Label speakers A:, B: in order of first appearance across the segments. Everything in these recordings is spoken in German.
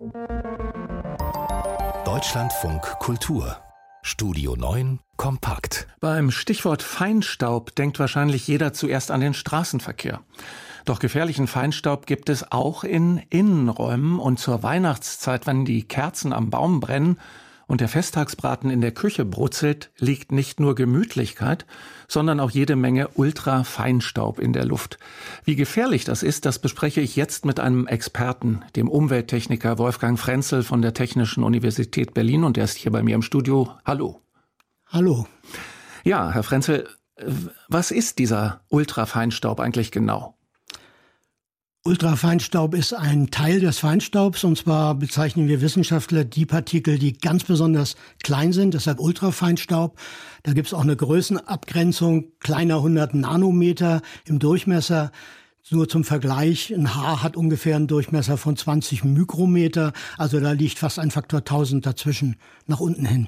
A: Deutschlandfunk Kultur. Studio 9 kompakt.
B: Beim Stichwort Feinstaub denkt wahrscheinlich jeder zuerst an den Straßenverkehr. Doch gefährlichen Feinstaub gibt es auch in Innenräumen und zur Weihnachtszeit, wenn die Kerzen am Baum brennen und der Festtagsbraten in der Küche brutzelt, liegt nicht nur Gemütlichkeit, sondern auch jede Menge Ultrafeinstaub in der Luft. Wie gefährlich das ist, das bespreche ich jetzt mit einem Experten, dem Umwelttechniker Wolfgang Frenzel von der Technischen Universität Berlin, und der ist hier bei mir im Studio. Hallo.
C: Hallo.
B: Ja, Herr Frenzel, was ist dieser Ultrafeinstaub eigentlich genau?
C: Ultrafeinstaub ist ein Teil des Feinstaubs, und zwar bezeichnen wir Wissenschaftler die Partikel, die ganz besonders klein sind, deshalb Ultrafeinstaub. Da gibt es auch eine Größenabgrenzung, kleiner 100 Nanometer im Durchmesser. Nur zum Vergleich, ein Haar hat ungefähr einen Durchmesser von 20 Mikrometer, also da liegt fast ein Faktor 1000 dazwischen, nach unten hin.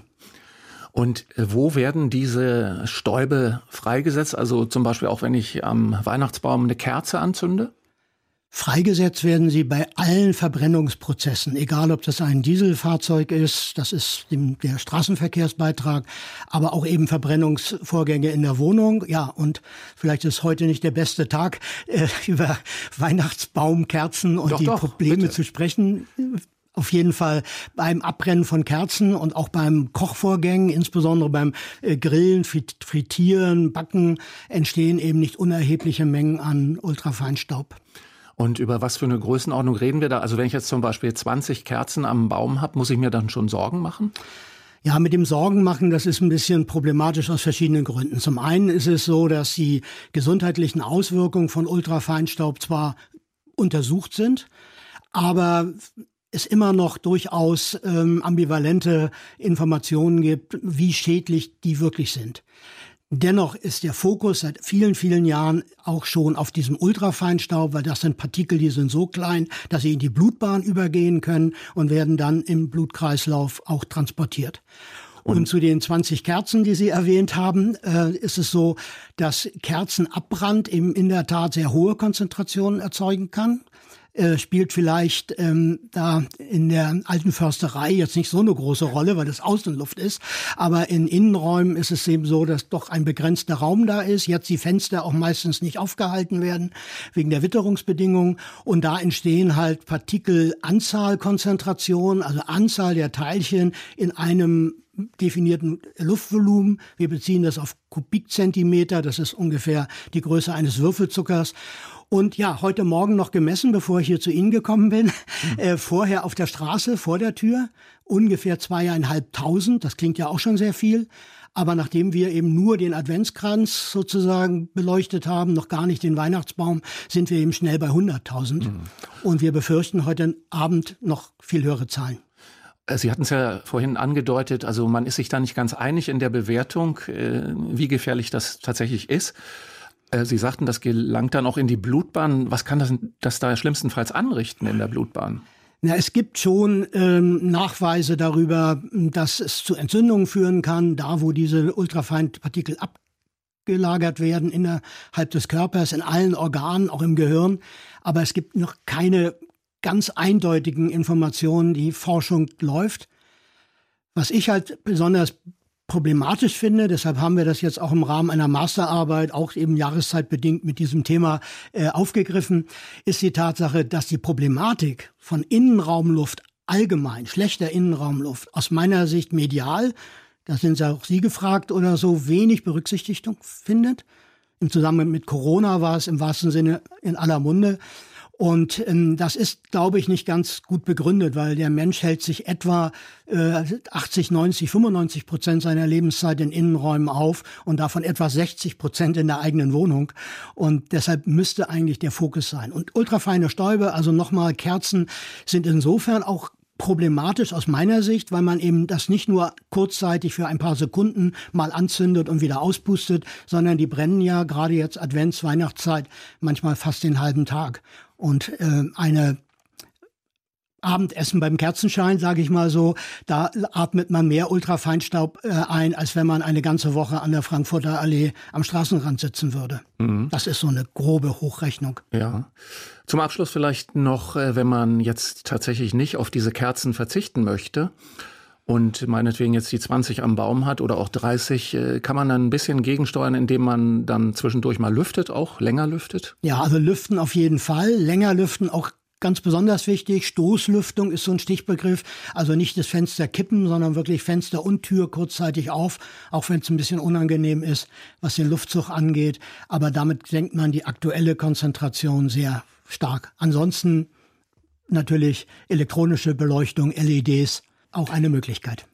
B: Und wo werden diese Stäube freigesetzt? Also zum Beispiel auch, wenn ich am Weihnachtsbaum eine Kerze anzünde?
C: Freigesetzt werden sie bei allen Verbrennungsprozessen, egal ob das ein Dieselfahrzeug ist, das ist der Straßenverkehrsbeitrag, aber auch eben Verbrennungsvorgänge in der Wohnung. Ja, und vielleicht ist heute nicht der beste Tag, über Weihnachtsbaumkerzen und die Probleme bitte zu sprechen. Auf jeden Fall beim Abbrennen von Kerzen und auch beim Kochvorgängen, insbesondere beim Grillen, Frittieren, Backen, entstehen eben nicht unerhebliche Mengen an Ultrafeinstaub.
B: Und über was für eine Größenordnung reden wir da? Also wenn ich jetzt zum Beispiel 20 Kerzen am Baum habe, muss ich mir dann schon Sorgen machen?
C: Ja, mit dem Sorgen machen, das ist ein bisschen problematisch aus verschiedenen Gründen. Zum einen ist es so, dass die gesundheitlichen Auswirkungen von Ultrafeinstaub zwar untersucht sind, aber es immer noch durchaus ambivalente Informationen gibt, wie schädlich die wirklich sind. Dennoch ist der Fokus seit vielen, vielen Jahren auch schon auf diesem Ultrafeinstaub, weil das sind Partikel, die sind so klein, dass sie in die Blutbahn übergehen können und werden dann im Blutkreislauf auch transportiert. Und zu den 20 Kerzen, die Sie erwähnt haben, ist es so, dass Kerzenabbrand eben in der Tat sehr hohe Konzentrationen erzeugen kann. Spielt vielleicht da in der alten Försterei jetzt nicht so eine große Rolle, weil das Außenluft ist. Aber in Innenräumen ist es eben so, dass doch ein begrenzter Raum da ist. Jetzt die Fenster auch meistens nicht aufgehalten werden wegen der Witterungsbedingungen. Und da entstehen halt Partikelanzahlkonzentrationen, also Anzahl der Teilchen in einem definierten Luftvolumen. Wir beziehen das auf Kubikzentimeter. Das ist ungefähr die Größe eines Würfelzuckers. Und ja, heute Morgen noch gemessen, bevor ich hier zu Ihnen gekommen bin, vorher auf der Straße, vor der Tür, ungefähr 2.500. Das klingt ja auch schon sehr viel. Aber nachdem wir eben nur den Adventskranz sozusagen beleuchtet haben, noch gar nicht den Weihnachtsbaum, sind wir eben schnell bei 100.000. Und wir befürchten heute Abend noch viel höhere Zahlen.
B: Sie hatten es ja vorhin angedeutet, also man ist sich da nicht ganz einig in der Bewertung, wie gefährlich das tatsächlich ist. Sie sagten, das gelangt dann auch in die Blutbahn. Was kann das da schlimmstenfalls anrichten in der Blutbahn?
C: Ja, es gibt schon Nachweise darüber, dass es zu Entzündungen führen kann, da wo diese Ultrafeinpartikel abgelagert werden innerhalb des Körpers, in allen Organen, auch im Gehirn. Aber es gibt noch keine ganz eindeutigen Informationen. Die Forschung läuft. Was ich halt besonders problematisch finde, deshalb haben wir das jetzt auch im Rahmen einer Masterarbeit, auch eben jahreszeitbedingt mit diesem Thema aufgegriffen, ist die Tatsache, dass die Problematik von Innenraumluft allgemein, schlechter Innenraumluft, aus meiner Sicht medial, da sind ja auch Sie gefragt oder so, wenig Berücksichtigung findet. Im Zusammenhang mit Corona war es im wahrsten Sinne in aller Munde. Und das ist, glaube ich, nicht ganz gut begründet, weil der Mensch hält sich etwa 80, 90, 95% seiner Lebenszeit in Innenräumen auf und davon etwa 60% in der eigenen Wohnung. Und deshalb müsste eigentlich der Fokus sein. Und ultrafeine Stäube, also nochmal Kerzen, sind insofern auch problematisch aus meiner Sicht, weil man eben das nicht nur kurzzeitig für ein paar Sekunden mal anzündet und wieder auspustet, sondern die brennen ja gerade jetzt Advents-, Weihnachtszeit manchmal fast den halben Tag. Und eine Abendessen beim Kerzenschein, sage ich mal so, da atmet man mehr Ultrafeinstaub ein, als wenn man eine ganze Woche an der Frankfurter Allee am Straßenrand sitzen würde. Mhm. Das ist so eine grobe Hochrechnung.
B: Ja. Zum Abschluss vielleicht noch, wenn man jetzt tatsächlich nicht auf diese Kerzen verzichten möchte und meinetwegen jetzt die 20 am Baum hat oder auch 30, kann man dann ein bisschen gegensteuern, indem man dann zwischendurch mal lüftet, auch länger lüftet?
C: Ja, also lüften auf jeden Fall, länger lüften auch ganz besonders wichtig. Stoßlüftung ist so ein Stichbegriff. Also nicht das Fenster kippen, sondern wirklich Fenster und Tür kurzzeitig auf, auch wenn es ein bisschen unangenehm ist, was den Luftzug angeht. Aber damit senkt man die aktuelle Konzentration sehr stark. Ansonsten natürlich elektronische Beleuchtung, LEDs, auch eine Möglichkeit.